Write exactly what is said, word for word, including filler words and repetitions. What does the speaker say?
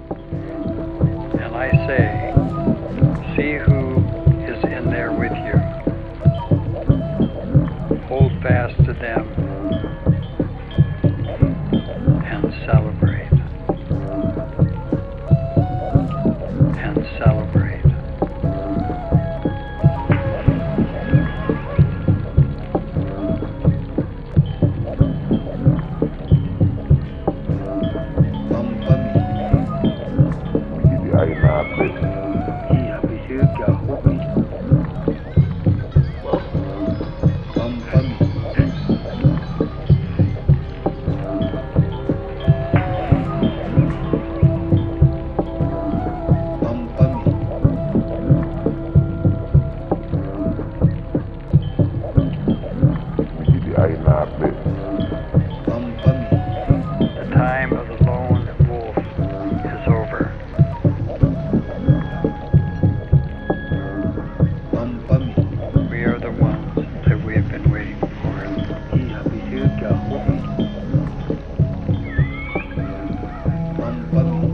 And I say, see who is in there with you. Hold fast to them and celebrate. And celebrate. The time of the lone wolf is over. We are the ones that we have been waiting for. Bum, bum.